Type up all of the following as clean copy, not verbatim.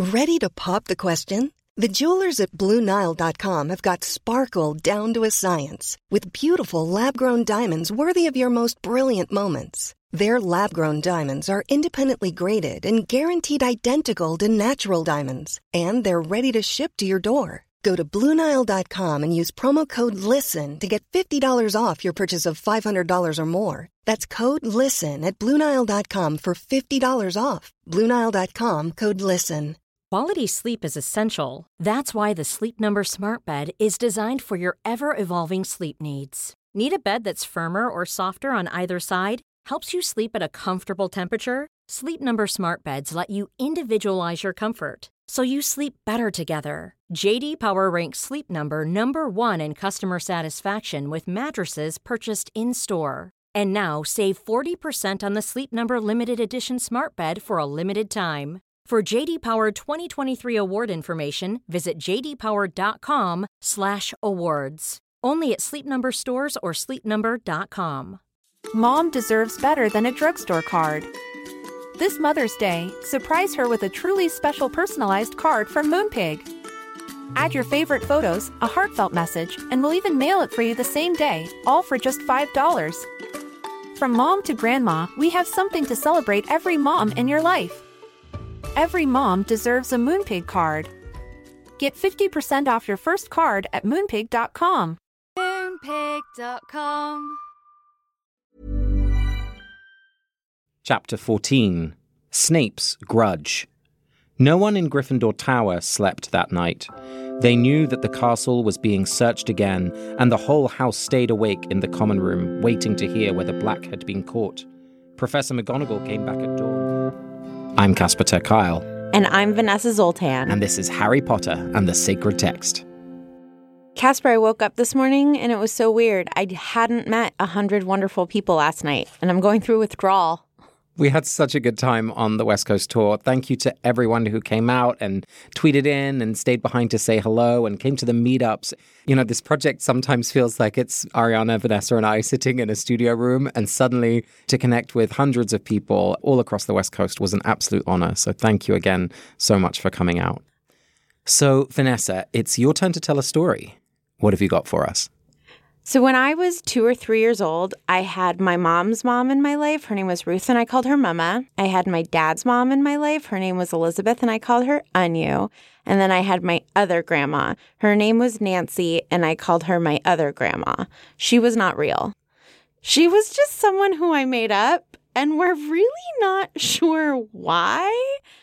Ready to pop the question? The jewelers at BlueNile.com have got sparkle down to a science with beautiful lab-grown diamonds worthy of your most brilliant moments. Their lab-grown diamonds are independently graded and guaranteed identical to natural diamonds, and they're ready to ship to your door. Go to BlueNile.com and use promo code LISTEN to get $50 off your purchase of $500 or more. That's code LISTEN at BlueNile.com for $50 off. BlueNile.com, code LISTEN. Quality sleep is essential. That's why the Sleep Number Smart Bed is designed for your ever-evolving sleep needs. Need a bed that's firmer or softer on either side? Helps you sleep at a comfortable temperature? Sleep Number Smart Beds let you individualize your comfort, so you sleep better together. J.D. Power ranks Sleep Number number 1 in customer satisfaction with mattresses purchased in-store. And now, save 40% on the Sleep Number Limited Edition Smart Bed for a limited time. For J.D. Power 2023 award information, visit jdpower.com/awards. Only at Sleep Number stores or sleepnumber.com. Mom deserves better than a drugstore card. This Mother's Day, surprise her with a truly special personalized card from Moonpig. Add your favorite photos, a heartfelt message, and we'll even mail it for you the same day, all for just $5. From mom to grandma, we have something to celebrate every mom in your life. Every mom deserves a Moonpig card. Get 50% off your first card at Moonpig.com. Moonpig.com. Chapter 14. Snape's Grudge. No one in Gryffindor Tower slept that night. They knew that the castle was being searched again, and the whole house stayed awake in the common room, waiting to hear whether Black had been caught. Professor McGonagall came back at dawn. I'm Casper ter Kuile. And I'm Vanessa Zoltan. And this is Harry Potter and the Sacred Text. Casper, I woke up this morning and it was so weird. I hadn't met 100 wonderful people last night, and I'm going through withdrawal. We had such a good time on the West Coast tour. Thank you to everyone who came out and tweeted in and stayed behind to say hello and came to the meetups. You know, this project sometimes feels like it's Ariana, Vanessa, and I sitting in a studio room, and suddenly to connect with hundreds of people all across the West Coast was an absolute honor. So thank you again so much for coming out. So, Vanessa, it's your turn to tell a story. What have you got for us? So when I was 2 or 3 years old, I had my mom's mom in my life. Her name was Ruth, and I called her Mama. I had my dad's mom in my life. Her name was Elizabeth, and I called her Anu. And then I had my other grandma. Her name was Nancy, and I called her my other grandma. She was not real. She was just someone who I made up, and we're really not sure why.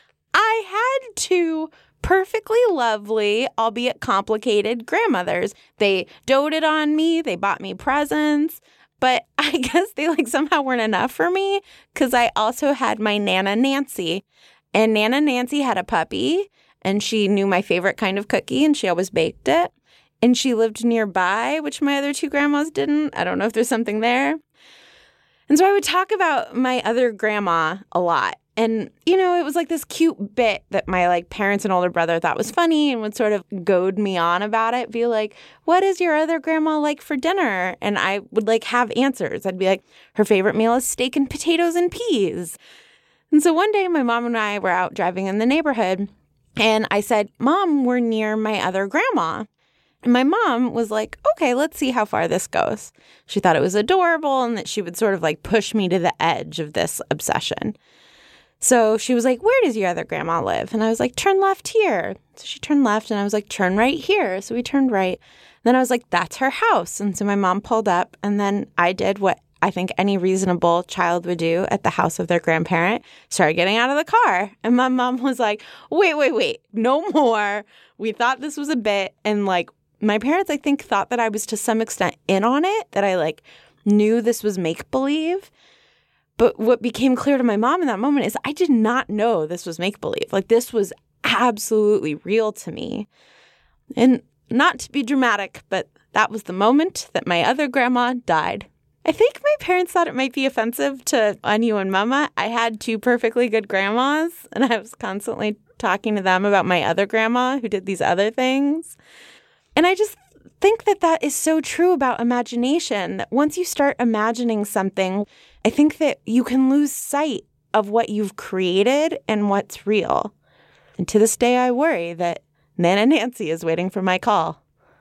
I had two perfectly lovely, albeit complicated, grandmothers. They doted on me. They bought me presents. But I guess they somehow weren't enough for me, because I also had my Nana Nancy. And Nana Nancy had a puppy, and she knew my favorite kind of cookie, and she always baked it. And she lived nearby, which my other two grandmas didn't. I don't know if there's something there. And so I would talk about my other grandma a lot. And, it was this cute bit that my parents and older brother thought was funny and would sort of goad me on about it. Be like, what is your other grandma like for dinner? And I would have answers. I'd be like, her favorite meal is steak and potatoes and peas. And so one day my mom and I were out driving in the neighborhood, and I said, Mom, we're near my other grandma. And my mom was like, okay, let's see how far this goes. She thought it was adorable and that she would sort of push me to the edge of this obsession. So she was like, where does your other grandma live? And I was like, turn left here. So she turned left, and I was like, turn right here. So we turned right. Then I was like, that's her house. And so my mom pulled up, and then I did what I think any reasonable child would do at the house of their grandparent, started getting out of the car. And my mom was like, wait, no more. We thought this was a bit. And my parents, I think, thought that I was to some extent in on it, that I knew this was make-believe. But what became clear to my mom in that moment is I did not know this was make-believe. This was absolutely real to me. And not to be dramatic, but that was the moment that my other grandma died. I think my parents thought it might be offensive to Anu and Mama. I had two perfectly good grandmas, and I was constantly talking to them about my other grandma who did these other things. And I just think that that is so true about imagination, that once you start imagining something, I think that you can lose sight of what you've created and what's real. And to this day, I worry that Nana Nancy is waiting for my call.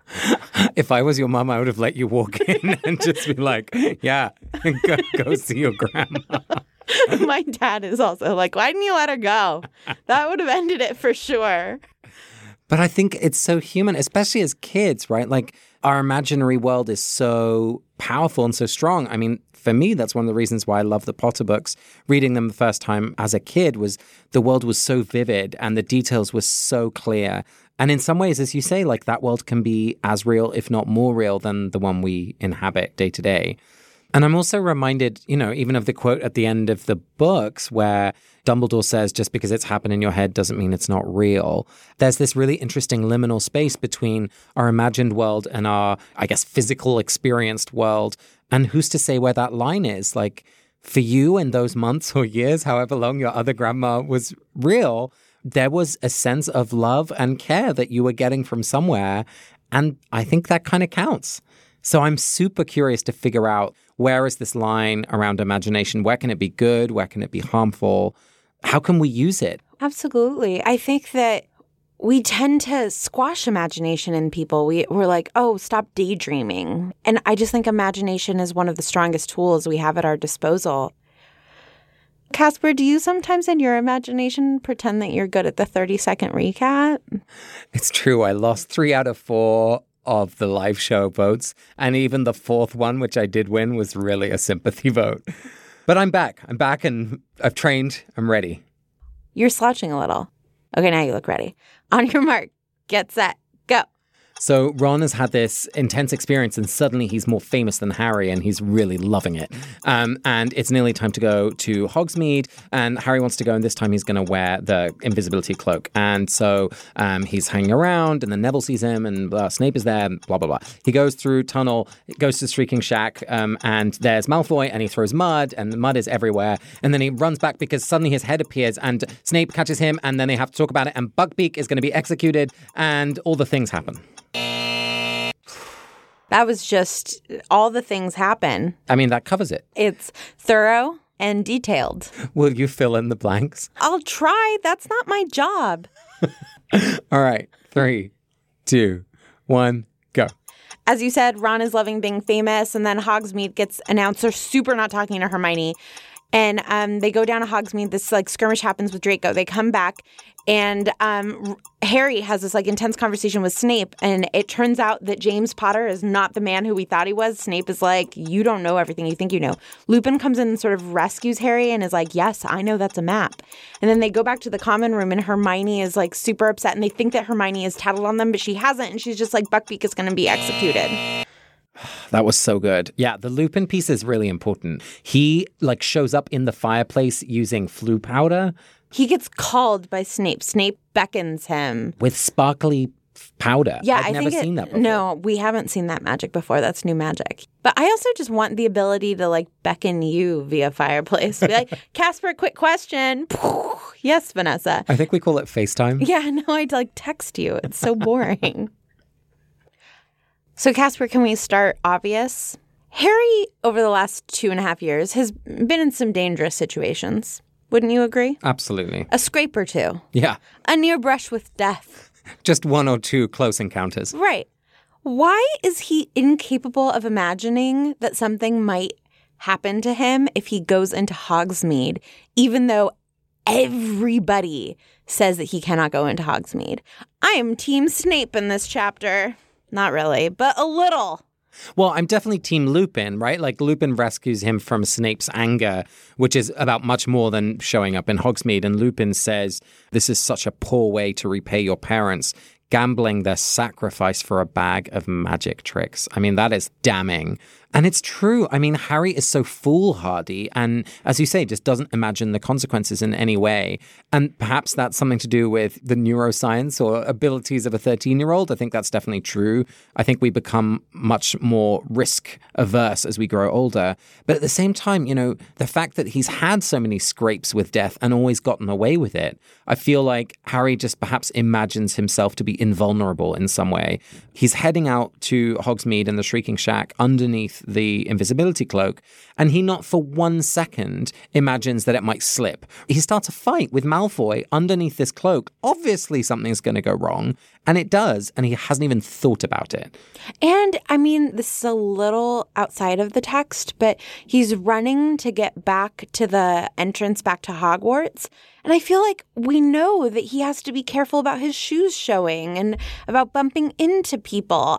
If I was your mom, I would have let you walk in and just be like, yeah, go see your grandma. My dad is also like, why didn't you let her go? That would have ended it for sure. But I think it's so human, especially as kids, right? Like our imaginary world is so powerful and so strong. I mean, for me, that's one of the reasons why I love the Potter books. Reading them the first time as a kid was the world was so vivid and the details were so clear. And in some ways, as you say, like that world can be as real, if not more real than the one we inhabit day to day. And I'm also reminded, even of the quote at the end of the books where Dumbledore says, just because it's happened in your head doesn't mean it's not real. There's this really interesting liminal space between our imagined world and our, I guess, physical experienced world. And who's to say where that line is? Like for you in those months or years, however long your other grandma was real, there was a sense of love and care that you were getting from somewhere. And I think that kind of counts. So I'm super curious to figure out, where is this line around imagination? Where can it be good? Where can it be harmful? How can we use it? Absolutely. I think that we tend to squash imagination in people. We're like, oh, stop daydreaming. And I just think imagination is one of the strongest tools we have at our disposal. Casper, do you sometimes in your imagination pretend that you're good at the 30-second recap? It's true. I lost 3 out of 4 of the live show votes. And even the 4th one, which I did win, was really a sympathy vote. But I'm back. And I've trained. I'm ready. You're slouching a little. Okay, now you look ready. On your mark, get set, go. So Ron has had this intense experience and suddenly he's more famous than Harry and he's really loving it. And it's nearly time to go to Hogsmeade and Harry wants to go and this time he's going to wear the invisibility cloak. And so he's hanging around and then Neville sees him and Snape is there and blah, blah, blah. He goes through tunnel, goes to Shrieking Shack and there's Malfoy and he throws mud and the mud is everywhere. And then he runs back because suddenly his head appears and Snape catches him and then they have to talk about it and Buckbeak is going to be executed and all the things happen. That was just all the things happen. I mean, that covers it. It's thorough and detailed. Will you fill in the blanks? I'll try. That's not my job. All right. 3, 2, 1, go. As you said, Ron is loving being famous, and then Hogsmeade gets announced. They're super not talking to Hermione. And they go down to Hogsmeade. This skirmish happens with Draco. They come back, and Harry has this intense conversation with Snape. And it turns out that James Potter is not the man who we thought he was. Snape is like, you don't know everything you think you know. Lupin comes in and sort of rescues Harry and is like, yes, I know that's a map. And then they go back to the common room, and Hermione is super upset. And they think that Hermione has tattled on them, but she hasn't. And she's just like, Buckbeak is going to be executed. That was so good. Yeah, the Lupin piece is really important. He shows up in the fireplace using Floo powder. He gets called by Snape. Snape beckons him. With sparkly powder. Yeah, I've never seen that before. No, we haven't seen that magic before. That's new magic. But I also just want the ability to beckon you via fireplace. Be like, Casper, quick question. Yes, Vanessa. I think we call it FaceTime. Yeah, no, I'd text you. It's so boring. So, Casper, can we start obvious? Harry, over the last 2.5 years, has been in some dangerous situations. Wouldn't you agree? Absolutely. A scrape or two. Yeah. A near brush with death. Just 1 or 2 close encounters. Right. Why is he incapable of imagining that something might happen to him if he goes into Hogsmeade, even though everybody says that he cannot go into Hogsmeade? I am Team Snape in this chapter. Not really, but a little. Well, I'm definitely Team Lupin, right? Lupin rescues him from Snape's anger, which is about much more than showing up in Hogsmeade. And Lupin says, this is such a poor way to repay your parents, gambling their sacrifice for a bag of magic tricks. I mean, that is damning. And it's true. I mean, Harry is so foolhardy and, as you say, just doesn't imagine the consequences in any way. And perhaps that's something to do with the neuroscience or abilities of a 13-year-old. I think that's definitely true. I think we become much more risk averse as we grow older. But at the same time, the fact that he's had so many scrapes with death and always gotten away with it, I feel like Harry just perhaps imagines himself to be be invulnerable in some way. He's heading out to Hogsmeade and the Shrieking Shack underneath the invisibility cloak, and he not for 1 second imagines that it might slip. He starts a fight with Malfoy underneath this cloak. Obviously something's going to go wrong, and it does, and he hasn't even thought about it. And, I mean, this is a little outside of the text, but he's running to get back to the entrance back to Hogwarts. And I feel like we know that he has to be careful about his shoes showing and about bumping into people.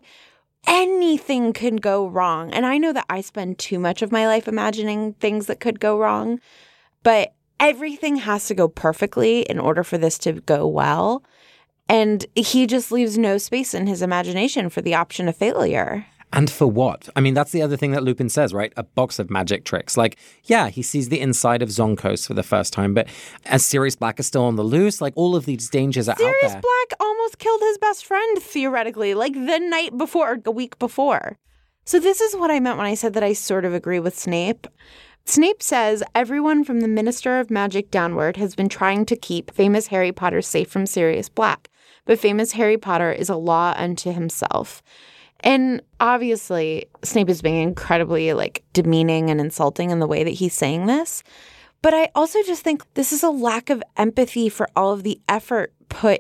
Anything can go wrong. And I know that I spend too much of my life imagining things that could go wrong, but everything has to go perfectly in order for this to go well. And he just leaves no space in his imagination for the option of failure. And for what? I mean, that's the other thing that Lupin says, right? A box of magic tricks. Like, yeah, he sees the inside of Zonkos for the first time, but as Sirius Black is still on the loose, like all of these dangers are out there. Sirius Black almost killed his best friend, theoretically, like the night before, or a week before. So this is what I meant when I said that I sort of agree with Snape. Snape says everyone from the Minister of Magic downward has been trying to keep famous Harry Potter safe from Sirius Black, but famous Harry Potter is a law unto himself. And obviously, Snape is being incredibly, demeaning and insulting in the way that he's saying this. But I also just think this is a lack of empathy for all of the effort put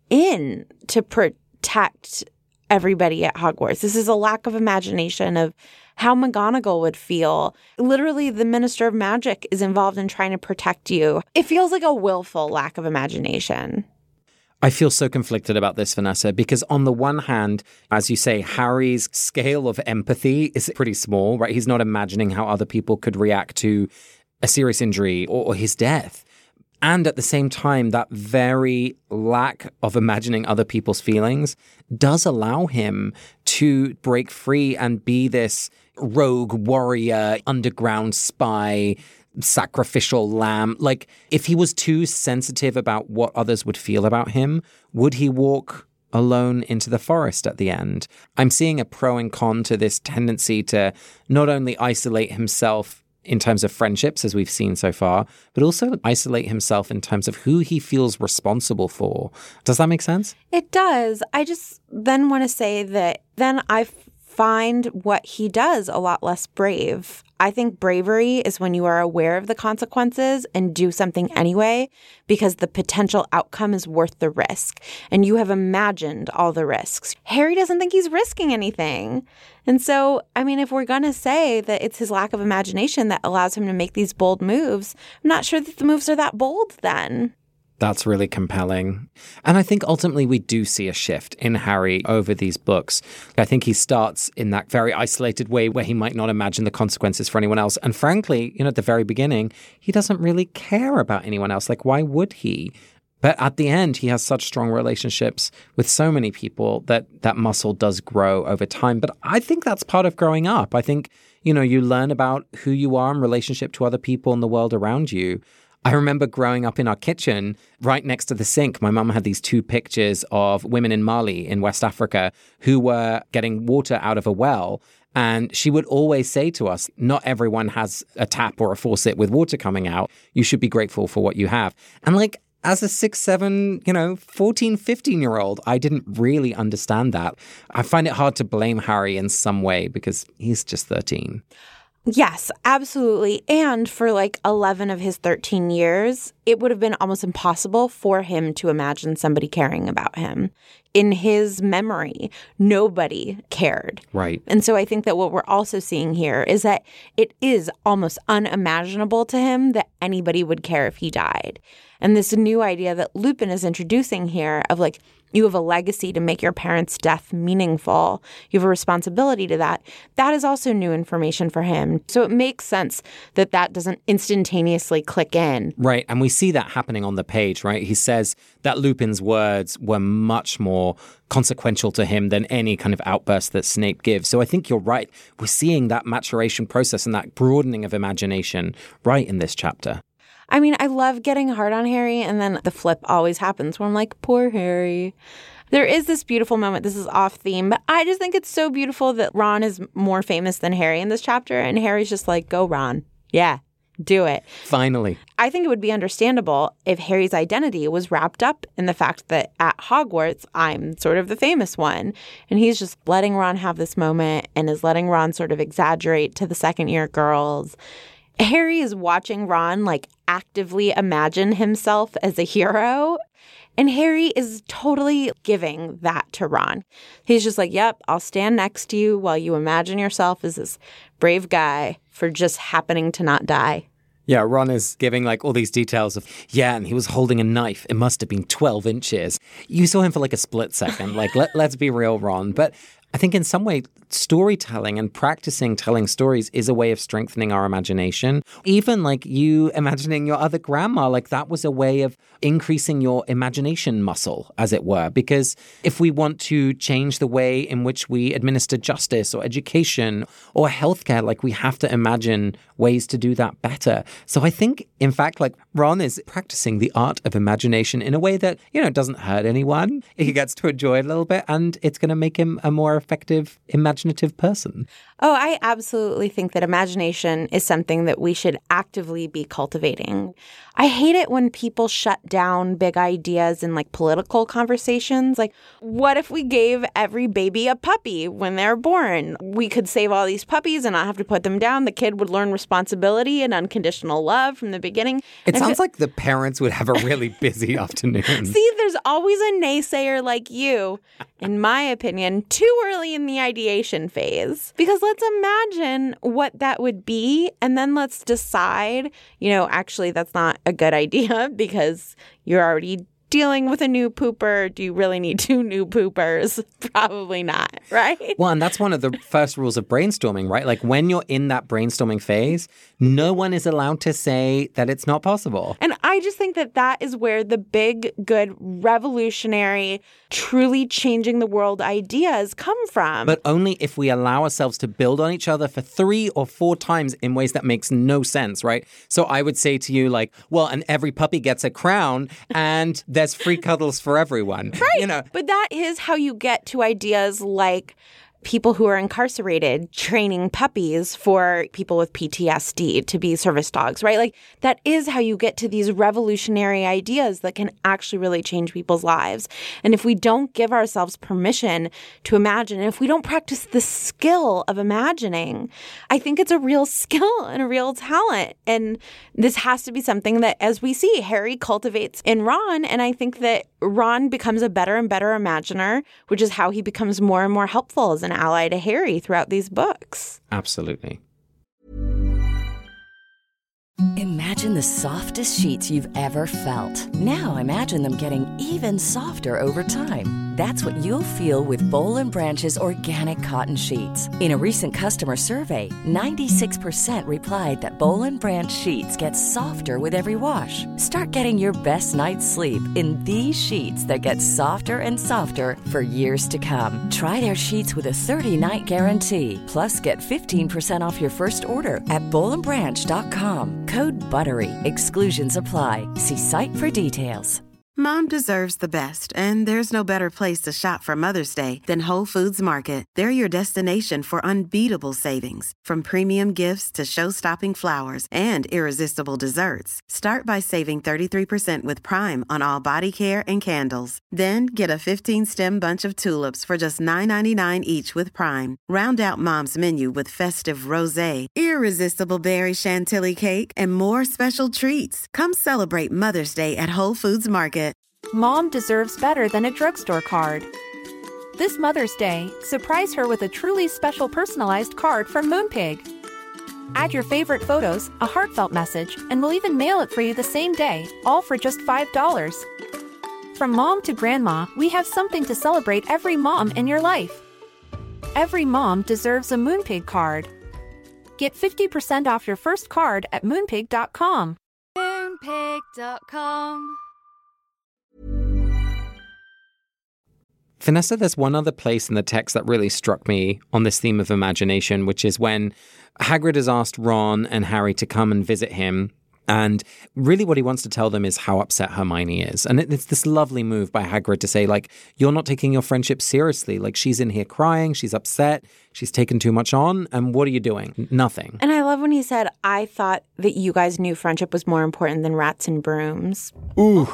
in to protect everybody at Hogwarts. This is a lack of imagination of how McGonagall would feel. Literally, the Minister of Magic is involved in trying to protect you. It feels like a willful lack of imagination. I feel so conflicted about this, Vanessa, because on the one hand, as you say, Harry's scale of empathy is pretty small, right? He's not imagining how other people could react to a serious injury or his death. And at the same time, that very lack of imagining other people's feelings does allow him to break free and be this rogue warrior, underground spy, sacrificial lamb. Like, if he was too sensitive about what others would feel about him, would he walk alone into the forest at the end? I'm seeing a pro and con to this tendency to not only isolate himself in terms of friendships, as we've seen so far, but also isolate himself in terms of who he feels responsible for. Does that make sense? It does. I just then want to say that then I find what he does a lot less brave. I think bravery is when you are aware of the consequences and do something anyway because the potential outcome is worth the risk and you have imagined all the risks. Harry doesn't think he's risking anything. And so, I mean, if we're going to say that it's his lack of imagination that allows him to make these bold moves, I'm not sure that the moves are that bold then. That's really compelling. And I think ultimately we do see a shift in Harry over these books. I think he starts in that very isolated way where he might not imagine the consequences for anyone else. And frankly, at the very beginning, he doesn't really care about anyone else. Like, why would he? But at the end, he has such strong relationships with so many people that that muscle does grow over time. But I think that's part of growing up. I think, you learn about who you are in relationship to other people in the world around you. I remember growing up in our kitchen, right next to the sink, my mum had these 2 pictures of women in Mali in West Africa who were getting water out of a well. And she would always say to us, not everyone has a tap or a faucet with water coming out. You should be grateful for what you have. And as a 6, 7, 14, 15-year-old, I didn't really understand that. I find it hard to blame Harry in some way because he's just 13. Yes, absolutely. And for 11 of his 13 years, it would have been almost impossible for him to imagine somebody caring about him. In his memory, nobody cared. Right. And so I think that what we're also seeing here is that it is almost unimaginable to him that anybody would care if he died. And this new idea that Lupin is introducing here of you have a legacy to make your parents' death meaningful. You have a responsibility to that. That is also new information for him. So it makes sense that that doesn't instantaneously click in. Right. And we see that happening on the page, right? He says that Lupin's words were much more consequential to him than any kind of outburst that Snape gives. So I think you're right. We're seeing that maturation process and that broadening of imagination right in this chapter. I mean, I love getting hard on Harry, and then the flip always happens where I'm like, poor Harry. There is this beautiful moment. This is off theme, but I just think it's so beautiful that Ron is more famous than Harry in this chapter, and Harry's just like, go Ron. Yeah, Do it. Finally. I think it would be understandable if Harry's identity was wrapped up in the fact that at Hogwarts, I'm sort of the famous one. And he's just letting Ron have this moment and is letting Ron sort of exaggerate to the second-year girls. Harry is watching Ron, like, actively imagine himself as a hero. And Harry is totally giving that to Ron. He's just like, yep, I'll stand next to you while you imagine yourself as this brave guy for just happening to not die. Yeah, Ron is giving like all these details of, and he was holding a knife. It must have been 12 inches. You saw him for like a split second. Like, let's be real, Ron. But I think in some way, storytelling and practicing telling stories is a way of strengthening our imagination. Even like you imagining your other grandma, like that was a way of increasing your imagination muscle, as it were. Because if we want to change the way in which we administer justice or education or healthcare, like we have to imagine ways to do that better. So I think, in fact, like Ron is practicing the art of imagination in a way that, doesn't hurt anyone. He gets to enjoy it a little bit, and it's going to make him a more effective, imaginative person. Oh, I absolutely think that imagination is something that we should actively be cultivating. I hate it when people shut down big ideas in like political conversations. Like, what if we gave every baby a puppy when they're born? We could save all these puppies and not have to put them down. The kid would learn responsibility and unconditional love from the beginning. It sounds like the parents would have a really busy afternoon. See, there's always a naysayer like you, in my opinion, too early in the ideation phase. Because let's imagine what that would be, and then let's decide, actually that's not a good idea because you're already dealing with a new pooper. Do you really need 2 new poopers? Probably not, right? Well, and that's one of the first rules of brainstorming, right? Like when you're in that brainstorming phase, no one is allowed to say that it's not possible. And I just think that that is where the big, good, revolutionary, truly changing the world ideas come from. But only if we allow ourselves to build on each other for 3 or 4 times in ways that makes no sense, right? So I would say to you like, well, and every puppy gets a crown and there's free cuddles for everyone. Right. But that is how you get to ideas like people who are incarcerated training puppies for people with PTSD to be service dogs, right? Like that is how you get to these revolutionary ideas that can actually really change people's lives. And if we don't give ourselves permission to imagine, and if we don't practice the skill of imagining, I think it's a real skill and a real talent. And this has to be something that, as we see, Harry cultivates in Ron. And I think that Ron becomes a better and better imaginer, which is how he becomes more and more helpful as an ally to Harry throughout these books. Absolutely. Imagine the softest sheets you've ever felt. Now imagine them getting even softer over time. That's what you'll feel with Boll & Branch's organic cotton sheets. In a recent customer survey, 96% replied that Boll & Branch sheets get softer with every wash. Start getting your best night's sleep in these sheets that get softer and softer for years to come. Try their sheets with a 30-night guarantee. Plus, get 15% off your first order at bollandbranch.com. Code BUTTERY. Exclusions apply. See site for details. Mom deserves the best, and there's no better place to shop for Mother's Day than Whole Foods Market. They're your destination for unbeatable savings, from premium gifts to show-stopping flowers and irresistible desserts. Start by saving 33% with Prime on all body care and candles. Then get a 15-stem bunch of tulips for just $9.99 each with Prime. Round out Mom's menu with festive rosé, irresistible berry chantilly cake, and more special treats. Come celebrate Mother's Day at Whole Foods Market. Mom deserves better than a drugstore card. This Mother's Day, surprise her with a truly special personalized card from Moonpig. Add your favorite photos, a heartfelt message, and we'll even mail it for you the same day, all for just $5. From mom to grandma, we have something to celebrate every mom in your life. Every mom deserves a Moonpig card. Get 50% off your first card at Moonpig.com. Moonpig.com. Vanessa, there's one other place in the text that really struck me on this theme of imagination, which is when Hagrid has asked Ron and Harry to come and visit him And really what he wants to tell them is how upset Hermione is. And it's this lovely move by Hagrid to say, like, you're not taking your friendship seriously. Like, she's in here crying, she's upset, she's taken too much on, and what are you doing? Nothing. And I love when he said, I thought that you guys knew friendship was more important than rats and brooms. Ooh.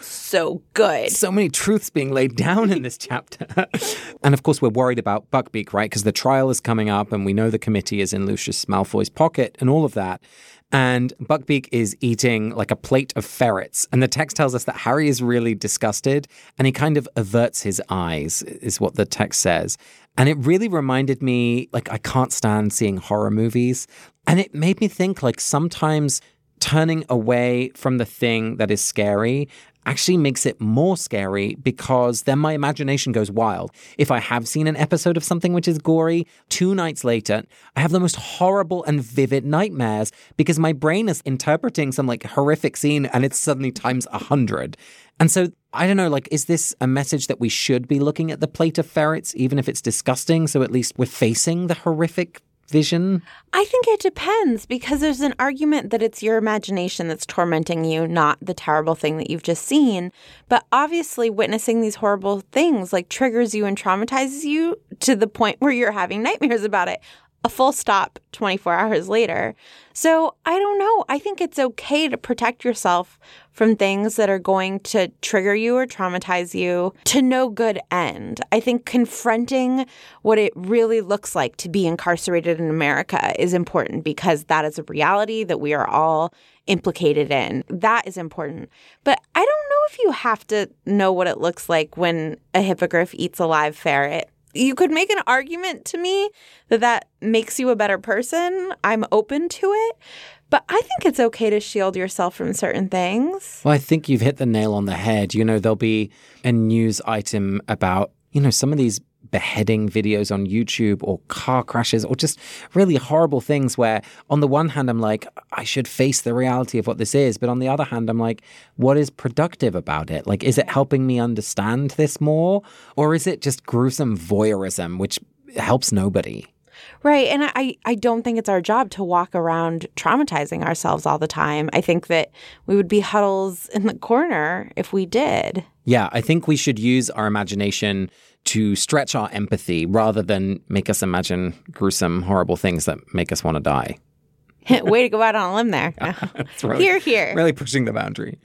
So good. So many truths being laid down in this chapter. And of course, we're worried about Buckbeak, right? Because the trial is coming up and we know the committee is in Lucius Malfoy's pocket and all of that. And Buckbeak is eating like a plate of ferrets. And the text tells us that Harry is really disgusted and he kind of averts his eyes, is what the text says. And it really reminded me, like, I can't stand seeing horror movies. And it made me think, like, sometimes turning away from the thing that is scary actually makes it more scary because then my imagination goes wild. If I have seen an episode of something which is gory, 2 nights later, I have the most horrible and vivid nightmares because my brain is interpreting some like horrific scene and it's suddenly times 100. And so, I don't know, like, is this a message that we should be looking at the plate of ferrets, even if it's disgusting? So at least we're facing the horrific vision? I think it depends because there's an argument that it's your imagination that's tormenting you, not the terrible thing that you've just seen. But obviously witnessing these horrible things like triggers you and traumatizes you to the point where you're having nightmares about it. A full stop 24 hours later. So I don't know. I think it's okay to protect yourself from things that are going to trigger you or traumatize you to no good end. I think confronting what it really looks like to be incarcerated in America is important because that is a reality that we are all implicated in. That is important. But I don't know if you have to know what it looks like when a hippogriff eats a live ferret. You could make an argument to me that makes you a better person. I'm open to it. But I think it's okay to shield yourself from certain things. Well, I think you've hit the nail on the head. You know, there'll be a news item about, you know, some of these beheading videos on YouTube or car crashes or just really horrible things where on the one hand, I'm like, I should face the reality of what this is. But on the other hand, I'm like, what is productive about it? Like, is it helping me understand this more? Or is it just gruesome voyeurism, which helps nobody? Right. And I don't think it's our job to walk around traumatizing ourselves all the time. I think that we would be huddles in the corner if we did. Yeah, I think we should use our imagination to stretch our empathy rather than make us imagine gruesome, horrible things that make us want to die. Way to go out on a limb there. That's really, Hear, hear. Really pushing the boundary.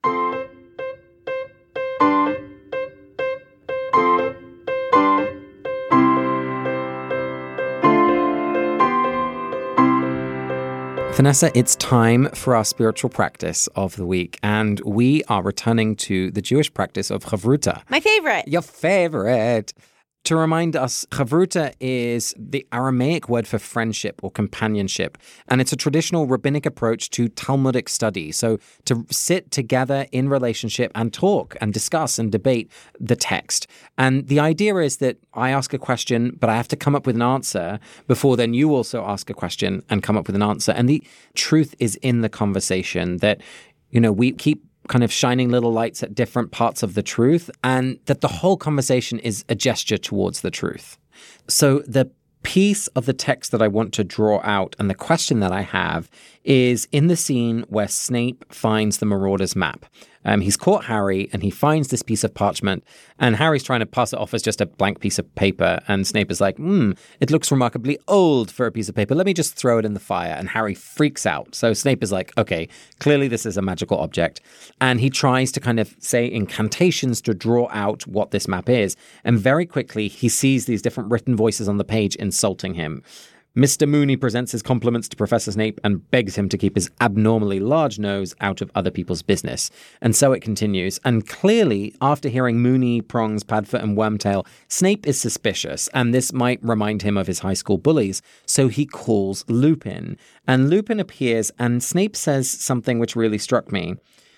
Vanessa, it's time for our spiritual practice of the week, and we are returning to the Jewish practice of Chavruta. My favorite. Your favorite. To remind us, Chavruta is the Aramaic word for friendship or companionship, and it's a traditional rabbinic approach to Talmudic study. So to sit together in relationship and talk and discuss and debate the text. And the idea is that I ask a question, but I have to come up with an answer before then you also ask a question and come up with an answer. And the truth is in the conversation that, you know, we keep kind of shining little lights at different parts of the truth, and that the whole conversation is a gesture towards the truth. So the piece of the text that I want to draw out and the question that I have is in the scene where Snape finds the Marauders map. He's caught Harry and he finds this piece of parchment and Harry's trying to pass it off as just a blank piece of paper. And Snape is like, it looks remarkably old for a piece of paper. Let me just throw it in the fire. And Harry freaks out. So Snape is like, okay, clearly this is a magical object. And he tries to kind of say incantations to draw out what this map is. And very quickly he sees these different written voices on the page insulting him. Mr. Mooney presents his compliments to Professor Snape and begs him to keep his abnormally large nose out of other people's business. And so it continues. And clearly, after hearing Mooney, Prongs, Padfoot, and Wormtail, Snape is suspicious, and this might remind him of his high school bullies. So he calls Lupin. And Lupin appears, and Snape says something which really struck me.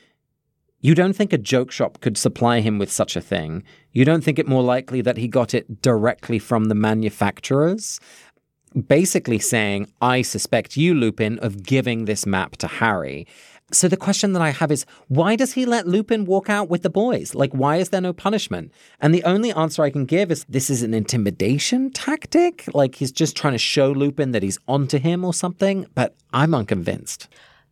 You don't think a joke shop could supply him with such a thing? You don't think it more likely that he got it directly from the manufacturers? Basically saying, I suspect you, Lupin, of giving this map to Harry. So the question that I have is, why does he let Lupin walk out with the boys? Like, why is there no punishment? And the only answer I can give is this is an intimidation tactic? Like, he's just trying to show Lupin that he's onto him or something? But I'm unconvinced.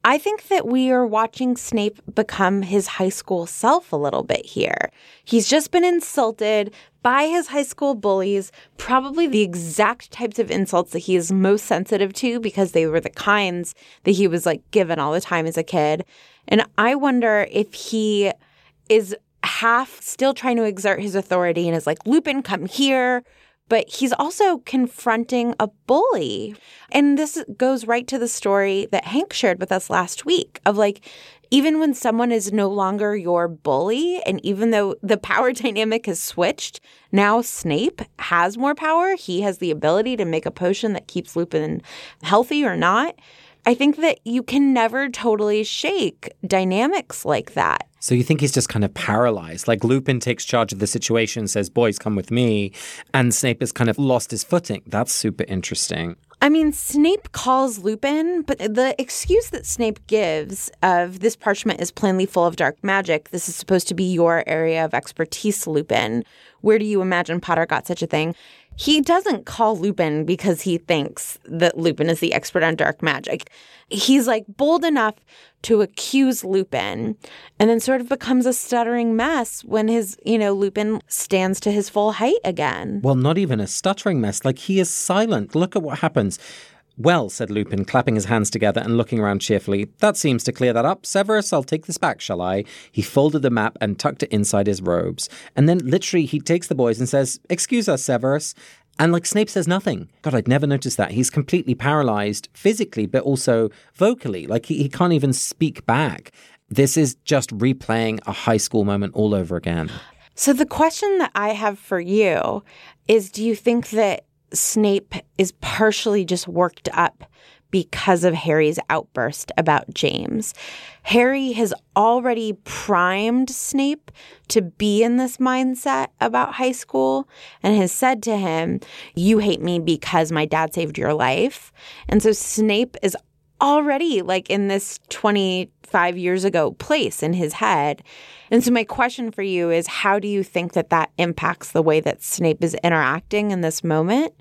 I think that we are watching Snape become his high school self a little bit here. He's just been insulted by his high school bullies, probably the exact types of insults that he is most sensitive to because they were the kinds that he was like given all the time as a kid. And I wonder if he is half still trying to exert his authority and is like, Lupin, come here. But he's also confronting a bully. And this goes right to the story that Hank shared with us last week of like, even when someone is no longer your bully, and even though the power dynamic has switched, now Snape has more power. He has the ability to make a potion that keeps Lupin healthy or not. I think that you can never totally shake dynamics like that. So you think he's just kind of paralyzed? Like Lupin takes charge of the situation, says, boys, come with me. And Snape has kind of lost his footing. That's super interesting. I mean, Snape calls Lupin, but the excuse that Snape gives of this parchment is plainly full of dark magic. This is supposed to be your area of expertise, Lupin. Where do you imagine Potter got such a thing? He doesn't call Lupin because he thinks that Lupin is the expert on dark magic. He's like bold enough to accuse Lupin and then sort of becomes a stuttering mess when Lupin stands to his full height again. Well, not even a stuttering mess. Like he is silent. Look at what happens. Well, said Lupin, clapping his hands together and looking around cheerfully, that seems to clear that up. Severus, I'll take this back, shall I? He folded the map and tucked it inside his robes. And then literally he takes the boys and says, excuse us, Severus. And like Snape says nothing. God, I'd never noticed that. He's completely paralyzed physically, but also vocally. Like he can't even speak back. This is just replaying a high school moment all over again. So the question that I have for you is, do you think that Snape is partially just worked up because of Harry's outburst about James? Harry has already primed Snape to be in this mindset about high school and has said to him, you hate me because my dad saved your life. And so Snape is already like in this 25 years ago place in his head. And so my question for you is, how do you think that that impacts the way that Snape is interacting in this moment?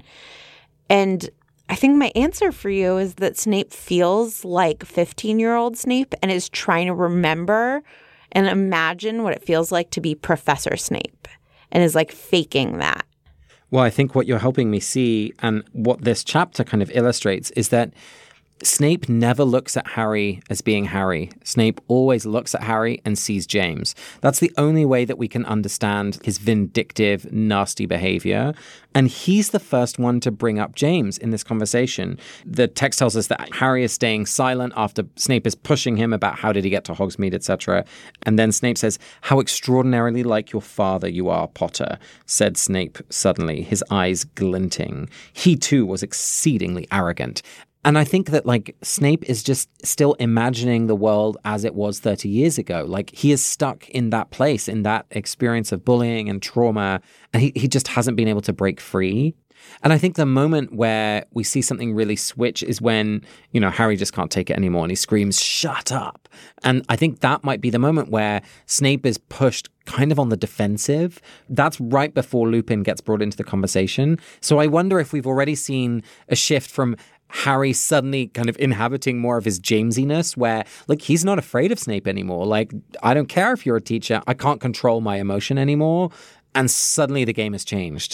And I think my answer for you is that Snape feels like 15-year-old Snape and is trying to remember and imagine what it feels like to be Professor Snape and is like faking that. Well, I think what you're helping me see and what this chapter kind of illustrates is that Snape never looks at Harry as being Harry. Snape always looks at Harry and sees James. That's the only way that we can understand his vindictive, nasty behavior. And he's the first one to bring up James in this conversation. The text tells us that Harry is staying silent after Snape is pushing him about how did he get to Hogsmeade, etc. And then Snape says, how extraordinarily like your father you are, Potter, said Snape suddenly, his eyes glinting. He too was exceedingly arrogant. And I think that, like, Snape is just still imagining the world as it was 30 years ago. Like, he is stuck in that place, in that experience of bullying and trauma, and he just hasn't been able to break free. And I think the moment where we see something really switch is when, Harry just can't take it anymore and he screams, shut up. And I think that might be the moment where Snape is pushed kind of on the defensive. That's right before Lupin gets brought into the conversation. So I wonder if we've already seen a shift from Harry suddenly kind of inhabiting more of his Jamesiness where, like, he's not afraid of Snape anymore. Like, I don't care if you're a teacher. I can't control my emotion anymore. And suddenly the game has changed.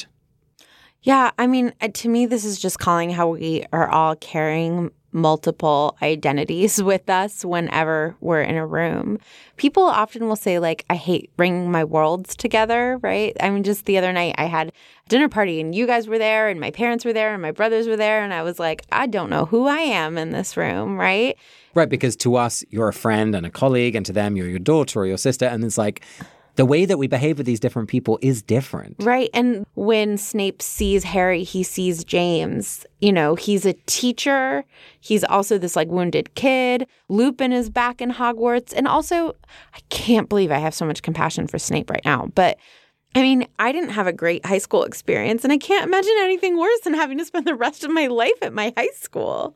Yeah, I mean, to me, this is just calling how we are all carrying multiple identities with us whenever we're in a room. People often will say, like, I hate bringing my worlds together, right? I mean, just the other night I had a dinner party and you guys were there and my parents were there and my brothers were there. And I was like, I don't know who I am in this room, right? Right, because to us, you're a friend and a colleague, and to them, you're your daughter or your sister. And it's like, the way that we behave with these different people is different. Right. And when Snape sees Harry, he sees James. He's a teacher. He's also this like wounded kid. Lupin is back in Hogwarts. And also, I can't believe I have so much compassion for Snape right now. But I mean, I didn't have a great high school experience, and I can't imagine anything worse than having to spend the rest of my life at my high school.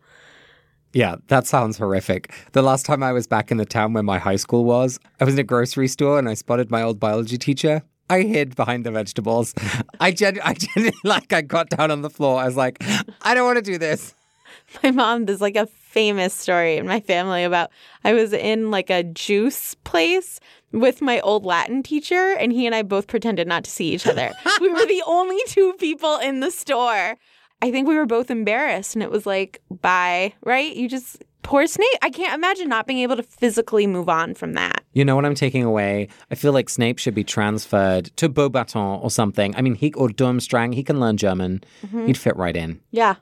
Yeah, that sounds horrific. The last time I was back in the town where my high school was, I was in a grocery store and I spotted my old biology teacher. I hid behind the vegetables. I genuinely, I got down on the floor. I was like, I don't want to do this. My mom does like a famous story in my family about I was in like a juice place with my old Latin teacher, and he and I both pretended not to see each other. We were the only two people in the store. I think we were both embarrassed, and it was like, bye, right? You just, poor Snape. I can't imagine not being able to physically move on from that. You know what I'm taking away? I feel like Snape should be transferred to Beauxbatons or something. I mean, or Durmstrang, he can learn German. He'd fit right in. Yeah.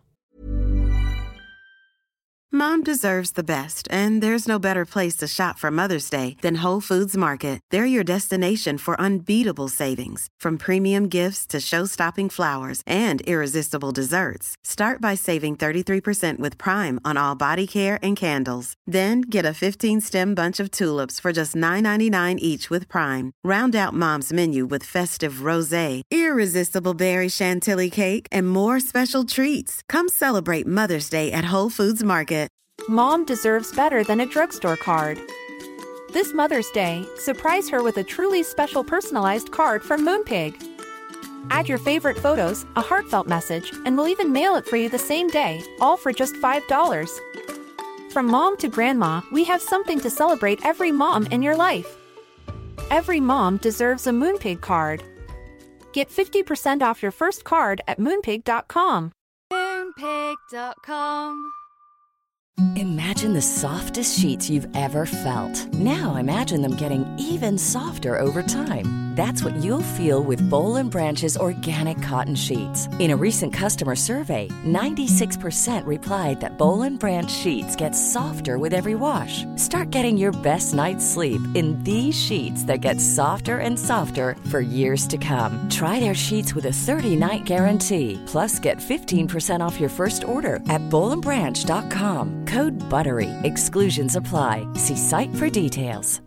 Mom deserves the best, and there's no better place to shop for Mother's Day than Whole Foods Market. They're your destination for unbeatable savings, from premium gifts to show-stopping flowers and irresistible desserts. Start by saving 33% with Prime on all body care and candles. Then get a 15-stem bunch of tulips for just $9.99 each with Prime. Round out Mom's menu with festive rosé, irresistible berry chantilly cake, and more special treats. Come celebrate Mother's Day at Whole Foods Market. Mom deserves better than a drugstore card. This Mother's Day, surprise her with a truly special personalized card from Moonpig. Add your favorite photos, a heartfelt message, and we'll even mail it for you the same day, all for just $5. From mom to grandma, we have something to celebrate every mom in your life. Every mom deserves a Moonpig card. Get 50% off your first card at Moonpig.com. Moonpig.com. Imagine the softest sheets you've ever felt. Now imagine them getting even softer over time. That's what you'll feel with Boll & Branch's organic cotton sheets. In a recent customer survey, 96% replied that Boll & Branch sheets get softer with every wash. Start getting your best night's sleep in these sheets that get softer and softer for years to come. Try their sheets with a 30-night guarantee. Plus, get 15% off your first order at bollandbranch.com. Code BUTTERY. Exclusions apply. See site for details.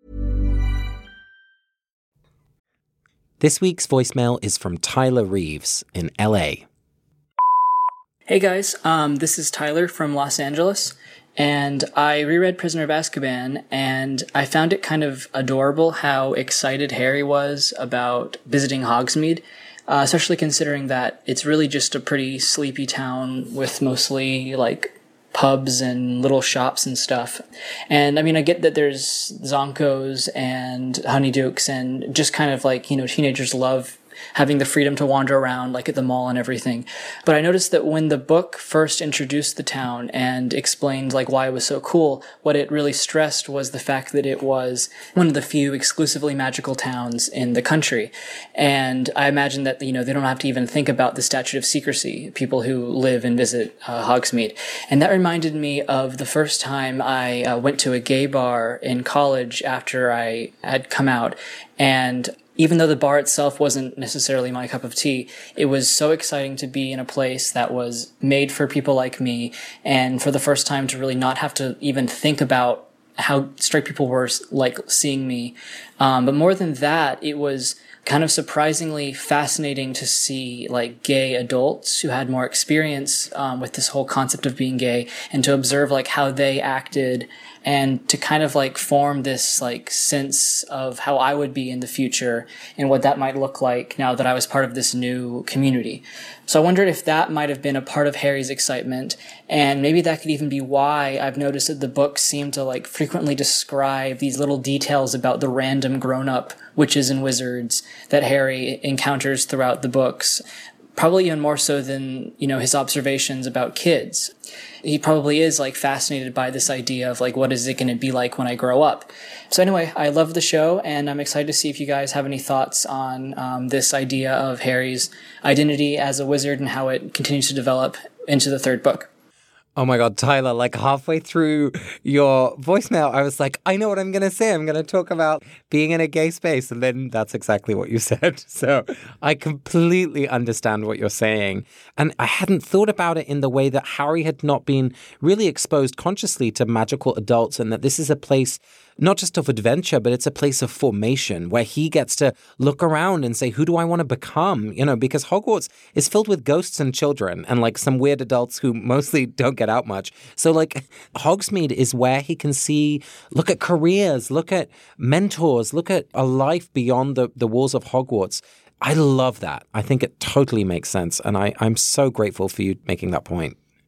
This week's voicemail is from Tyler Reeves in LA. Hey guys, this is Tyler from Los Angeles, and I reread Prisoner of Azkaban, and I found it kind of adorable how excited Harry was about visiting Hogsmeade, especially considering that it's really just a pretty sleepy town with mostly like pubs and little shops and stuff. And I mean, I get that there's Zonkos and Honeydukes and just kind of like, you know, teenagers love having the freedom to wander around like at the mall and everything. But I noticed that when the book first introduced the town and explained like why it was so cool, what it really stressed was the fact that it was one of the few exclusively magical towns in the country. And I imagine that, you know, they don't have to even think about the statute of secrecy, people who live and visit Hogsmeade. And that reminded me of the first time I went to a gay bar in college after I had come out. And even though the bar itself wasn't necessarily my cup of tea, it was so exciting to be in a place that was made for people like me, and for the first time to really not have to even think about how straight people were like seeing me. But more than that, it was kind of surprisingly fascinating to see like gay adults who had more experience with this whole concept of being gay, and to observe like how they acted, and to kind of like form this like sense of how I would be in the future and what that might look like now that I was part of this new community. So I wondered if that might have been a part of Harry's excitement, and maybe that could even be why I've noticed that the books seem to like frequently describe these little details about the random grown-up witches and wizards that Harry encounters throughout the books. Probably even more so than, you know, his observations about kids. He probably is like fascinated by this idea of like, what is it going to be like when I grow up? So anyway, I love the show, and I'm excited to see if you guys have any thoughts on this idea of Harry's identity as a wizard and how it continues to develop into the third book. Oh my God, Tyler, like halfway through your voicemail, I was like, I know what I'm going to say. I'm going to talk about being in a gay space. And then that's exactly what you said. So I completely understand what you're saying. And I hadn't thought about it in the way that Harry had not been really exposed consciously to magical adults, and that this is a place not just of adventure, but it's a place of formation where he gets to look around and say, who do I want to become? You know, because Hogwarts is filled with ghosts and children and like some weird adults who mostly don't get out much. So like Hogsmeade is where he can look at careers, look at mentors, look at a life beyond the walls of Hogwarts. I love that. I think it totally makes sense. And I'm so grateful for you making that point.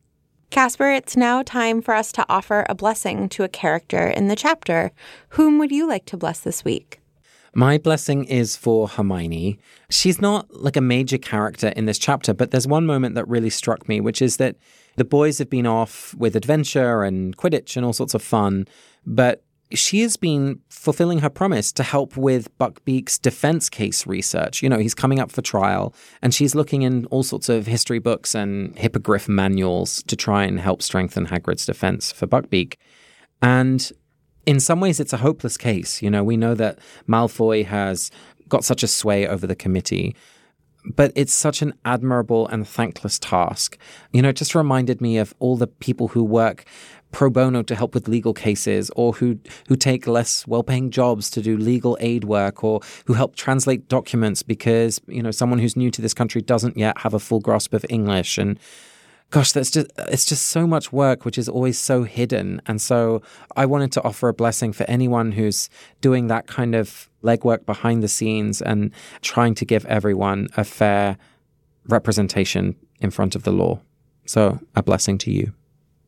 Casper, it's now time for us to offer a blessing to a character in the chapter. Whom would you like to bless this week? My blessing is for Hermione. She's not like a major character in this chapter, but there's one moment that really struck me, which is that the boys have been off with adventure and Quidditch and all sorts of fun, but she has been fulfilling her promise to help with Buckbeak's defense case research. You know, he's coming up for trial, and she's looking in all sorts of history books and hippogriff manuals to try and help strengthen Hagrid's defense for Buckbeak. And in some ways, it's a hopeless case. You know, we know that Malfoy has got such a sway over the committee, but it's such an admirable and thankless task. You know, it just reminded me of all the people who work pro bono to help with legal cases, or who take less well-paying jobs to do legal aid work, or who help translate documents because, you know, someone who's new to this country doesn't yet have a full grasp of English. And gosh, it's just so much work, which is always so hidden. And so I wanted to offer a blessing for anyone who's doing that kind of legwork behind the scenes and trying to give everyone a fair representation in front of the law. So a blessing to you.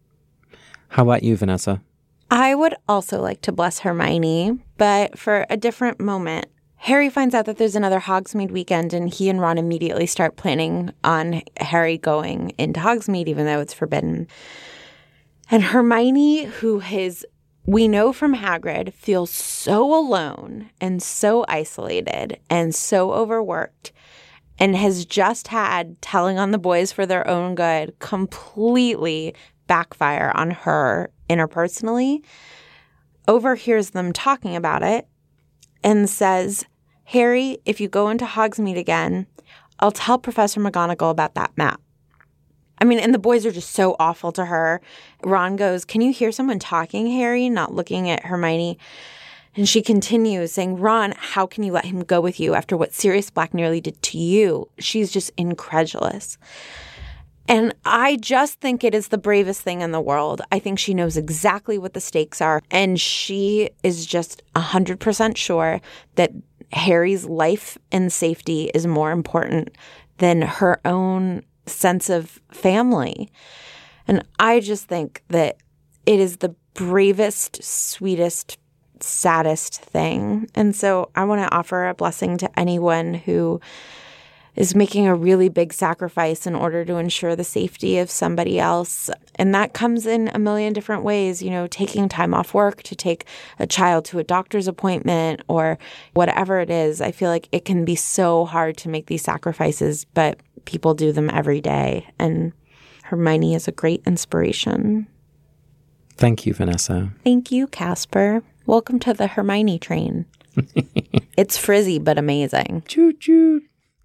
How about you, Vanessa? I would also like to bless Hermione, but for a different moment. Harry finds out that there's another Hogsmeade weekend, and he and Ron immediately start planning on Harry going into Hogsmeade, even though it's forbidden. And Hermione, we know from Hagrid, feels so alone and so isolated and so overworked, and has just had telling on the boys for their own good completely backfire on her interpersonally, overhears them talking about it and says, Harry, if you go into Hogsmeade again, I'll tell Professor McGonagall about that map. I mean, and the boys are just so awful to her. Ron goes, can you hear someone talking, Harry? Not looking at Hermione. And she continues saying, Ron, how can you let him go with you after what Sirius Black nearly did to you? She's just incredulous. And I just think it is the bravest thing in the world. I think she knows exactly what the stakes are. And she is just 100% sure that Harry's life and safety is more important than her own sense of family. And I just think that it is the bravest, sweetest, saddest thing. And so I want to offer a blessing to anyone who is making a really big sacrifice in order to ensure the safety of somebody else. And that comes in a million different ways, you know, taking time off work to take a child to a doctor's appointment or whatever it is. I feel like it can be so hard to make these sacrifices, but people do them every day. And Hermione is a great inspiration. Thank you, Vanessa. Thank you, Casper. Welcome to the Hermione train. It's frizzy, but amazing. Choo-choo.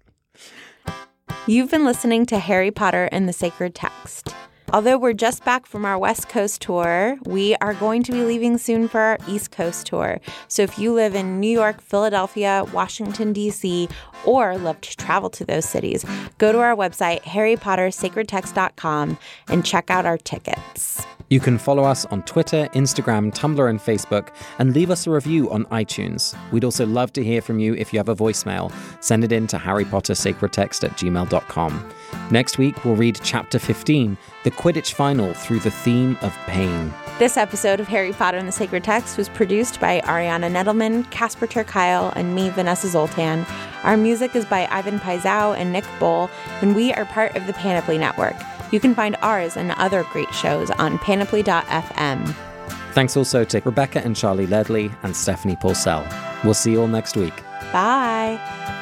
You've been listening to Harry Potter and the Sacred Text. Although we're just back from our West Coast tour, we are going to be leaving soon for our East Coast tour. So if you live in New York, Philadelphia, Washington, D.C., or love to travel to those cities, go to our website, harrypottersacredtext.com, and check out our tickets. You can follow us on Twitter, Instagram, Tumblr, and Facebook, and leave us a review on iTunes. We'd also love to hear from you if you have a voicemail. Send it in to harrypottersacredtext@gmail.com. Next week, we'll read Chapter 15, The Quidditch Final Through the Theme of Pain. This episode of Harry Potter and the Sacred Text was produced by Ariana Nettleman, Casper ter Kuile, and me, Vanessa Zoltan. Our music is by Ivan Paisau and Nick Boll, and we are part of the Panoply Network. You can find ours and other great shows on panoply.fm. Thanks also to Rebecca and Charlie Ledley and Stephanie Paulsell. We'll see you all next week. Bye.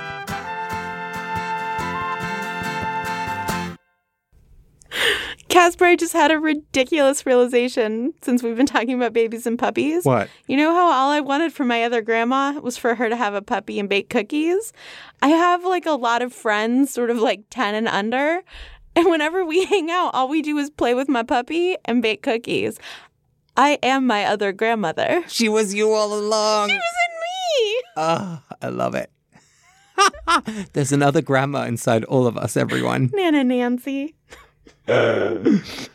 Casper, I just had a ridiculous realization since we've been talking about babies and puppies. What? You know how all I wanted from my other grandma was for her to have a puppy and bake cookies? I have like a lot of friends, sort of like 10 and under. And whenever we hang out, all we do is play with my puppy and bake cookies. I am my other grandmother. She was you all along. She was in me. Oh, I love it. There's another grandma inside all of us, everyone. Nana Nancy.